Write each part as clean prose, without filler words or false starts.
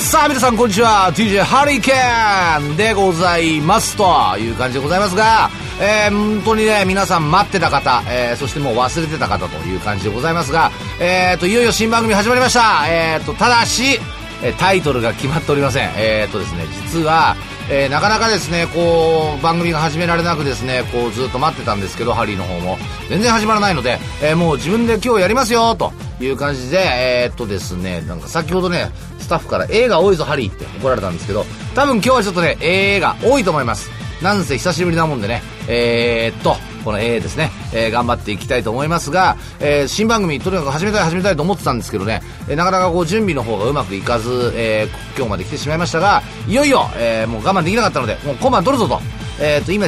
さあ皆さんこんにちは、 DJ ハリケーンでございますという感じでございますが、本当にね皆さん待ってた方、そしてもう忘れてた方という感じでございますが、いよいよ新番組始まりました。ただしタイトルが決まっておりません。ですね、実はなかなかですねこう番組が始められなくですねこうずっと待ってたんですけど、ハリーの方も全然始まらないので、もう自分で今日やりますよという感じでですね、なんか先ほどねスタッフから映画多いぞハリーって怒られたんですけど、多分今日はちょっとね映画多いと思います。なんせ久しぶりなもんでねこのですね、頑張っていきたいと思いますが、新番組とにかく始めたいと思ってたんですけどね、なかなかこう準備の方がうまくいかず、今日まで来てしまいましたが、いよいよ、もう我慢できなかったのでもう今晩取るぞと、今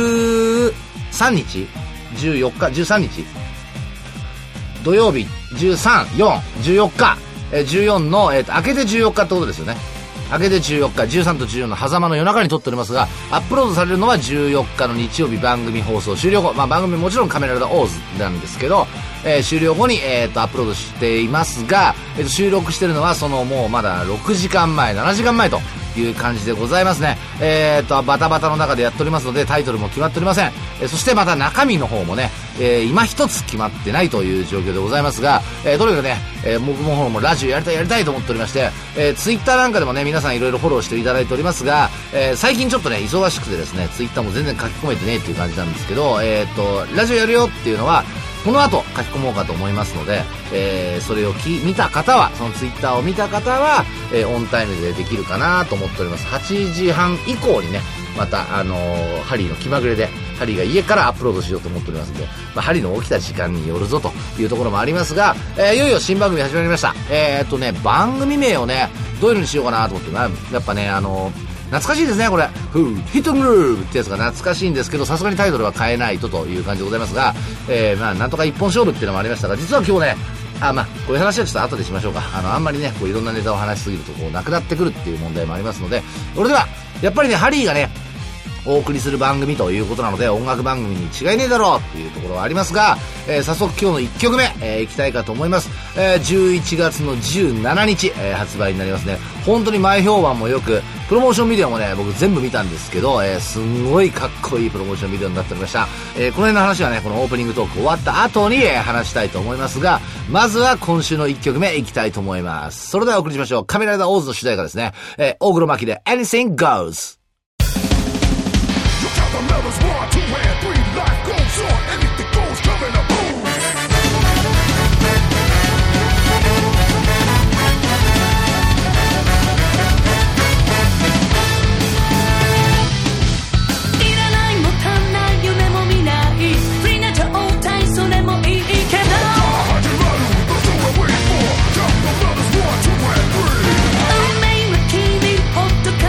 13日14日13日土曜日13、4、14日、14の、明けて14日ってことですよね。明けて14日、13と14の狭間の夜中に撮っておりますが、アップロードされるのは14日の日曜日番組放送終了後、番組もちろんカメラでオーズなんですけど、終了後に、アップロードしていますが、収録してるのはそのもうまだ6時間前、7時間前という感じでございますね。バタバタの中でやっておりますのでタイトルも決まっておりません。そしてまた中身の方もね、今一つ決まってないという状況でございますが、とにかくね、僕もラジオやりたいと思っておりまして、ツイッターなんかでもね皆さんいろいろフォローしていただいておりますが、最近ちょっとね忙しくてですねツイッターも全然書き込めてねっていう感じなんですけど、ラジオやるよっていうのはこの後書き込もうかと思いますので、それを見た方は、そのツイッターを見た方は、オンタイムでできるかなと思っております。8時半以降にねまたハリーの気まぐれでハリーが家からアップロードしようと思っておりますので、ハリーの起きた時間によるぞというところもありますが、いよいよ新番組始まりました。番組名をねどういうのにしようかなと思って、やっぱね懐かしいですねこれ。ヒットグルーブってやつが懐かしいんですけど、さすがにタイトルは変えないという感じでございますが、なんとか一本勝負っていうのもありましたが、実は今日ねこういう話はちょっと後でしましょうか。あんまりねこういろんなネタを話しすぎるとこうなくなってくるっていう問題もありますので、それではやっぱりねハリーがねお送りする番組ということなので音楽番組に違いねえだろうっていうところはありますが、早速今日の1曲目、いきたいかと思います。11月の17日、発売になりますね。本当に前評判もよく、プロモーションビデオもね僕全部見たんですけど、すんごいかっこいいプロモーションビデオになっておりました。この辺の話はねこのオープニングトーク終わった後に、話したいと思いますが、まずは今週の1曲目いきたいと思います。それではお送りしましょう。カメラダオーズの主題歌ですね。大黒摩季で Anything Goes。 Levels 1, 2, and 3, life goes on, anything goes, coming up, boom.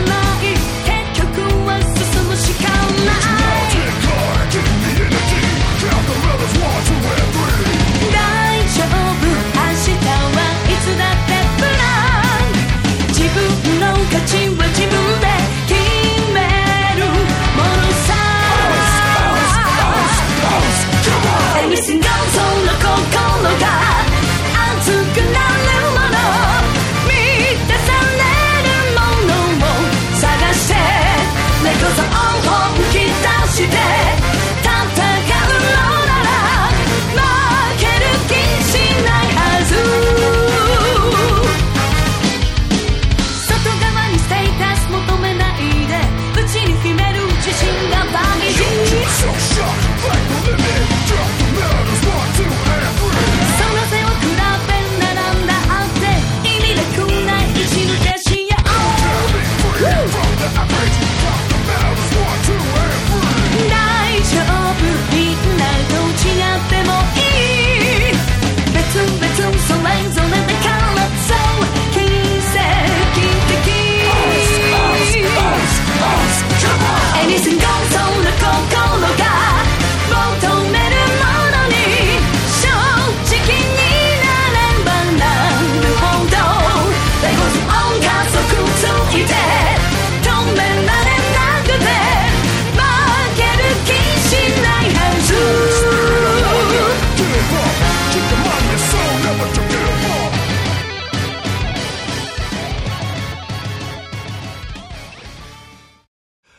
Energy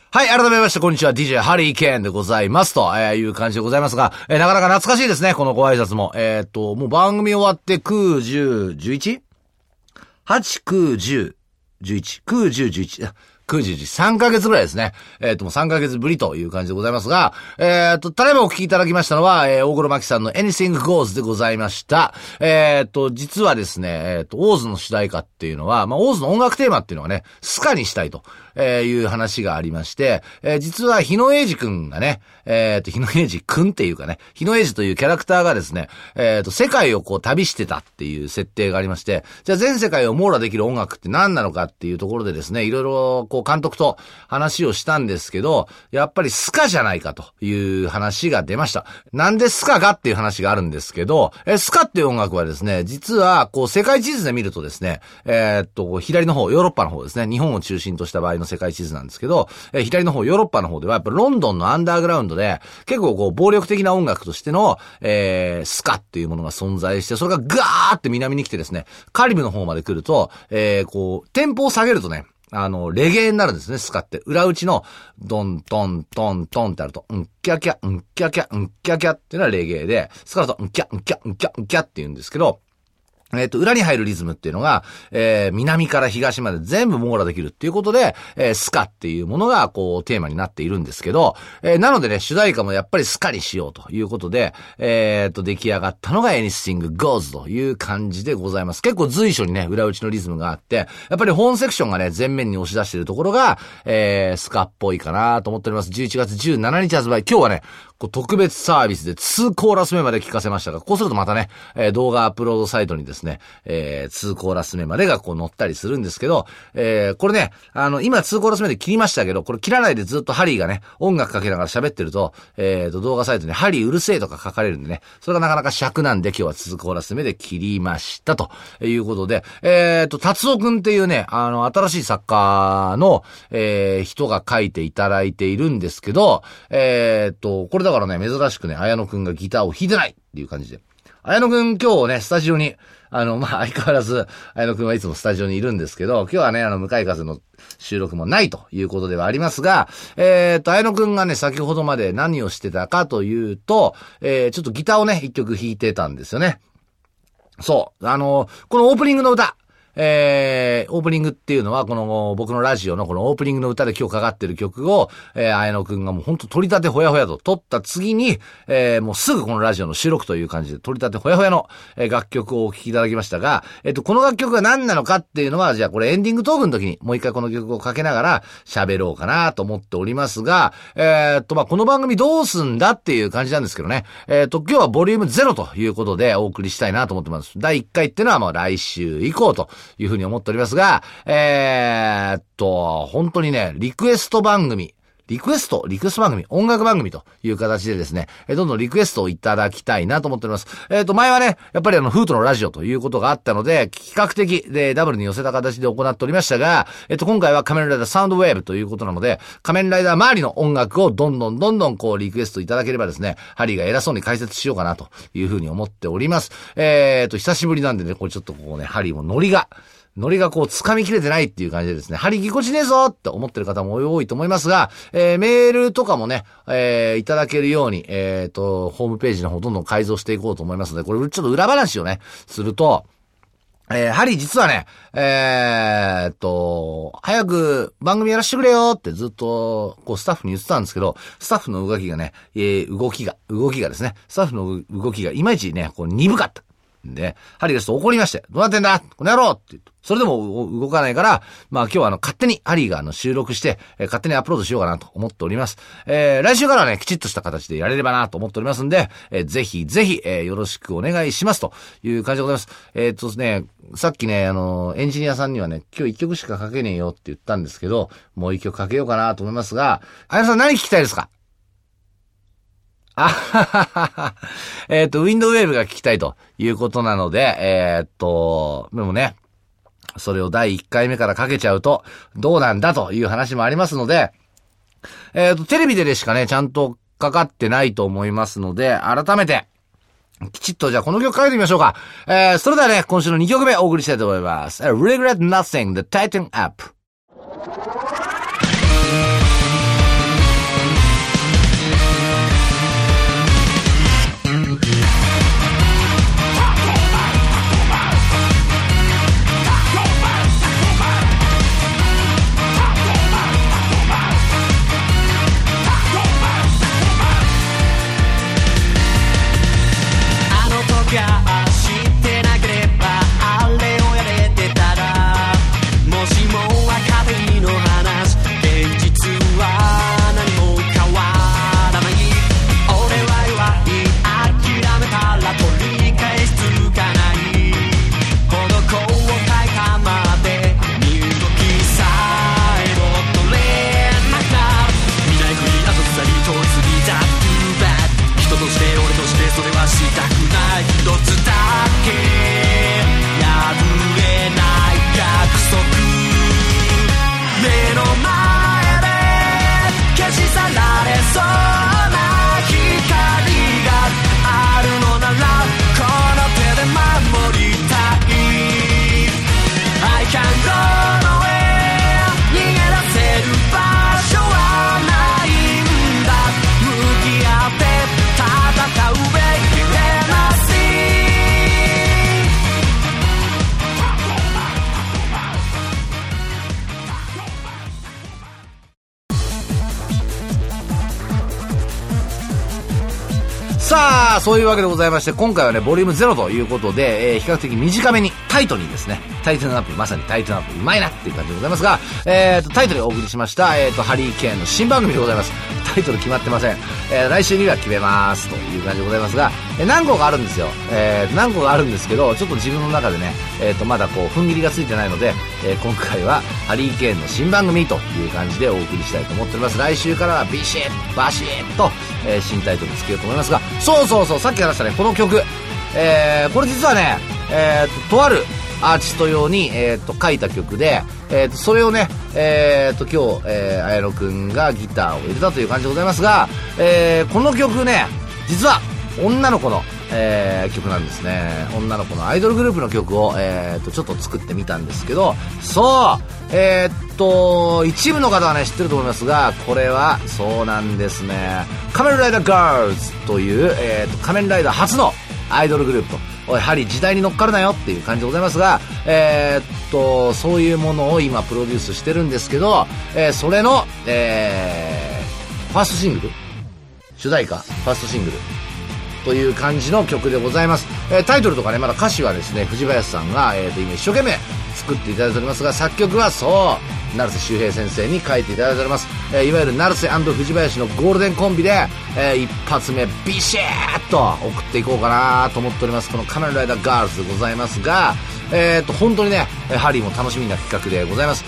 はい、改めまして、こんにちは。DJ ハリーケーンでございます。という感じでございますが、なかなか懐かしいですね、このご挨拶も。もう番組終わって、9、10、11?8、9、10、11、9、10、11。9時3ヶ月ぐらいですね。もう3ヶ月ぶりという感じでございますが、ただいまお聞きいただきましたのは、大黒摩季さんの Anything Goes でございました。実はですね、オーズの主題歌っていうのは、オーズの音楽テーマっていうのはね、スカにしたいという話がありまして、実は日野英二くんがね、日野英二くんっていうかね、日野英二というキャラクターがですね、世界をこう旅してたっていう設定がありまして、じゃあ全世界を網羅できる音楽って何なのかっていうところでですね、いろいろこう監督と話をしたんですけど、やっぱりスカじゃないかという話が出ました。なんでスカかっていう話があるんですけど、スカっていう音楽はですね、実はこう世界地図で見るとですね、左の方、ヨーロッパの方ですね、日本を中心とした場合の世界地図なんですけど、左の方、ヨーロッパの方ではやっぱロンドンのアンダーグラウンドで結構こう暴力的な音楽としての、スカっていうものが存在して、それがガーって南に来てですね、カリブの方まで来ると、こうテンポを下げるとね、レゲエになるんですね、スカって。裏打ちの、ドン、トン、トン、トンってあると、キャキャ、キャキャ、キャキャっていうのはレゲエで、スカだと、キャ、キャ、キャ、キャって言うんですけど、裏に入るリズムっていうのが、南から東まで全部網羅できるっていうことで、スカっていうものが、こう、テーマになっているんですけど、なのでね、主題歌もやっぱりスカにしようということで、出来上がったのが Anything Goes という感じでございます。結構随所にね、裏打ちのリズムがあって、やっぱり本セクションがね、前面に押し出しているところが、スカっぽいかなと思っております。11月17日発売。今日はね、こう特別サービスで2コーラス目まで聞かせましたが、こうするとまたね、動画アップロードサイトにですね、2コーラス目までがこう載ったりするんですけど、これね、今2コーラス目で切りましたけど、これ切らないでずっとハリーがね、音楽かけながら喋ってると、動画サイトにハリーうるせえとか書かれるんでね、それがなかなか尺なんで今日は2コーラス目で切りましたということで、達夫くんっていうね、新しい作家の、人が書いていただいているんですけど、これだからね、珍しくね、綾野くんがギターを弾いてないっていう感じで。綾野くん今日ね、スタジオに、相変わらず、綾野くんはいつもスタジオにいるんですけど、今日はね、向かい風の収録もないということではありますが、綾野くんがね、先ほどまで何をしてたかというと、ちょっとギターをね、一曲弾いてたんですよね。そう。このオープニングの歌、オープニングっていうのは、この僕のラジオのこのオープニングの歌で今日かかってる曲を、綾野くんがもうほんと取り立てほやほやと撮った次に、もうすぐこのラジオの収録という感じで取り立てほやほやの、楽曲をお聴きいただきましたが、この楽曲が何なのかっていうのは、じゃあこれエンディングトークの時にもう一回この曲をかけながら喋ろうかなと思っておりますが、この番組どうすんだっていう感じなんですけどね、今日はボリューム0ということでお送りしたいなと思ってます。第1回っていうのはもう来週以降というふうに思っておりますが、本当にね、リクエスト番組、音楽番組という形でですね、どんどんリクエストをいただきたいなと思っております。前はね、やっぱりフートのラジオということがあったので、比較的でダブルに寄せた形で行っておりましたが、今回は仮面ライダーサウンドウェーブということなので、仮面ライダー周りの音楽をどんどんこうリクエストいただければですね、ハリーが偉そうに解説しようかなというふうに思っております。久しぶりなんでね、これちょっとこうね、ハリーもノリがこう掴みきれてないっていう感じでですね、ハリーぎこちねえぞって思ってる方も多いと思いますが、メールとかもね、いただけるように、ホームページの方どんどん改造していこうと思いますので、これちょっと裏話をね、すると、ハリー実はね、早く番組やらしてくれよってずっと、こうスタッフに言ってたんですけど、スタッフの動きがね、動きがですね、スタッフの動きがいまいちね、こう鈍かった。で、ハリーがちょっと怒りまして、どうなってんだこの野郎って言うと、それでも動かないから、今日は勝手にハリーが収録して、勝手にアップロードしようかなと思っております。来週からはね、きちっとした形でやれればなと思っておりますんで、ぜひ、よろしくお願いしますという感じでございます。ですね、さっきね、エンジニアさんにはね、今日一曲しかかけねえよって言ったんですけど、もう一曲かけようかなと思いますが、あやさん何聞きたいですか？ウィンドウェーブが聞きたいということなので、でもね、それを第1回目からかけちゃうと、どうなんだという話もありますので、テレビでしかね、ちゃんとかかってないと思いますので、改めて、きちっとじゃあこの曲かけてみましょうか。それではね、今週の2曲目お送りしたいと思います。Regret Nothing, The Tighten Up。 さあ、そういうわけでございまして、今回はね、ボリューム0ということで、比較的短めに、タイトにですね、タイトルアップ、まさにタイトルアップ、うまいなっていう感じでございますが、タイトルをお送りしました、ハリーケーンの新番組でございます。タイトル決まってません。来週には決めますという感じでございますが、何個かあるんですよ。何個かあるんですけど、ちょっと自分の中でね、まだこう、踏ん切りがついてないので、今回はハリーケーンの新番組という感じでお送りしたいと思っております。来週からはビシッ、バシッと、新タイトルつけようと思いますが、そうさっき話したね、この曲、これ実はね、とあるアーティスト用に、書いた曲で、それをね、今日、綾野くんがギターを入れたという感じでございますが、この曲ね、実は女の子の、曲なんですね。女の子のアイドルグループの曲を、ちょっと作ってみたんですけど、そう、一部の方はね、知ってると思いますが、これは、そうなんですね。仮面ライダーガールズという、仮面ライダー初のアイドルグループと、おい、ハリー時代に乗っかるなよっていう感じでございますが、そういうものを今プロデュースしてるんですけど、それの、ファーストシングル主題歌ファーストシングルという感じの曲でございます。タイトルとかね、まだ歌詞はですね、藤林さんが、今一生懸命作っていただいておりますが、作曲はそう、成瀬周平先生に書いていただいております。いわゆる成瀬&藤林のゴールデンコンビで、一発目ビシッと送っていこうかなと思っております。この仮面ライダーガールズでございますが、本当にね、ハリーも楽しみな企画でございます。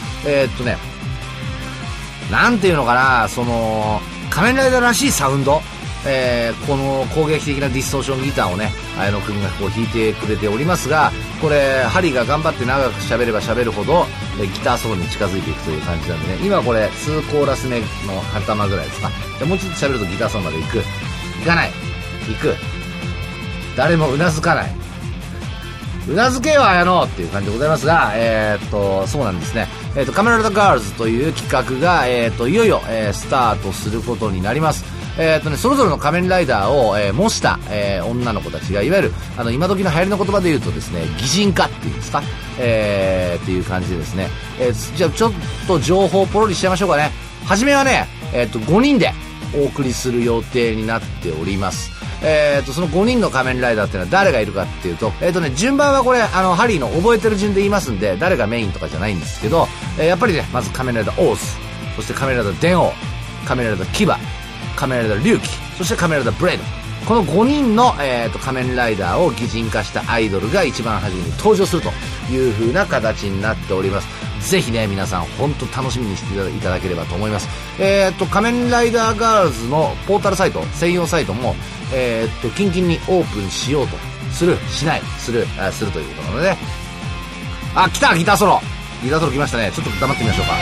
なんていうのかな、その、仮面ライダーらしいサウンド、この攻撃的なディストーションギターをね、綾野くんがこう弾いてくれておりますが、これハリーが頑張って長く喋れば喋るほどギターソロに近づいていくという感じなんでね、今これ2コーラス目の頭ぐらいですか。でもうちょっと喋るとギターソロまで行く、行かない、行く、誰もうなずかない、うなずけよ綾野っていう感じでございますが、そうなんですね。仮面ライダーガールズという企画が、いよいよ、スタートすることになります。それぞれの仮面ライダーを、模した、女の子たちが、いわゆる今時の流行りの言葉で言うとですね、擬人化っていうんですか、っていう感じでですね、じゃあちょっと情報をポロリしちゃいましょうかね。初めはね、5人でお送りする予定になっております。その5人の仮面ライダーっていうのは誰がいるかっていうと、順番はこれハリーの覚えてる順で言いますんで、誰がメインとかじゃないんですけど、やっぱりね、まず仮面ライダーオース、そして仮面ライダー電王、仮面ライダーキバ、仮面ライダー龍騎、そして仮面ライダーブレイド、この5人の、仮面ライダーを擬人化したアイドルが一番初めに登場するという風な形になっております。ぜひね、皆さん本当楽しみにしていただければと思います。仮面ライダーガールズのポータルサイト、専用サイトもキンキンにオープンしようとする、しない、するということなので、来た、ギターソロ来ましたね。ちょっと黙ってみましょうか。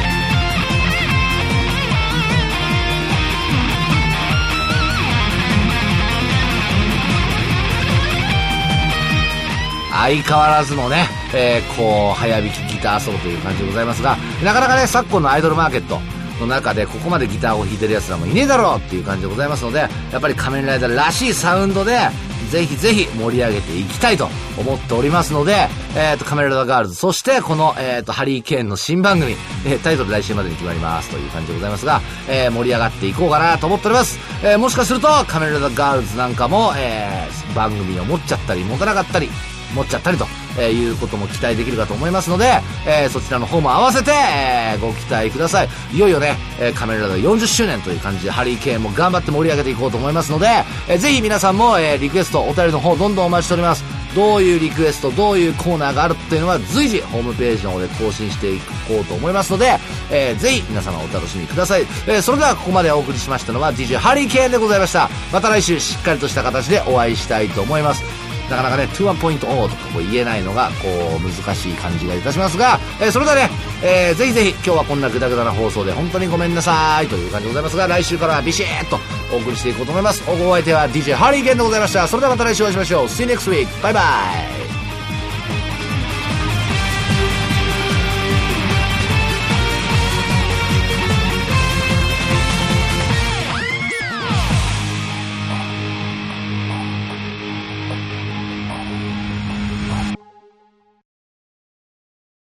相変わらずのね、こう早弾きギターソロという感じでございますが、なかなかね、昨今のアイドルマーケットの中でここまでギターを弾いてるやつらもいねえだろうっていう感じでございますので、やっぱり仮面ライダーらしいサウンドでぜひぜひ盛り上げていきたいと思っておりますので、仮面ライダーガールズ、そしてこの、ハリーケーンの新番組、タイトル来週までに決まりますという感じでございますが、盛り上がっていこうかなと思っております。もしかすると仮面ライダーガールズなんかも、番組を持っちゃったり持たなかったり持っちゃったりということも期待できるかと思いますので、そちらの方も合わせて、ご期待ください。いよいよね、仮面ライダー40周年という感じでハリーケーンも頑張って盛り上げていこうと思いますので、ぜひ皆さんも、リクエストお便りの方どんどんお待ちしております。どういうリクエスト、どういうコーナーがあるっていうのは随時ホームページの方で更新していこうと思いますので、ぜひ皆様お楽しみください。それではここまでお送りしましたのは DJ ハリーケーンでございました。また来週しっかりとした形でお会いしたいと思います。なかなかね 21.0 とかこう言えないのがこう難しい感じがいたしますが、それではね、ぜひぜひ今日はこんなグダグダな放送で本当にごめんなさいという感じでございますが、来週からはビシッとお送りしていこうと思います。お相手は DJ ハリーケーンでございました。それではまた来週お会いしましょう。 See you next week. バイバイ。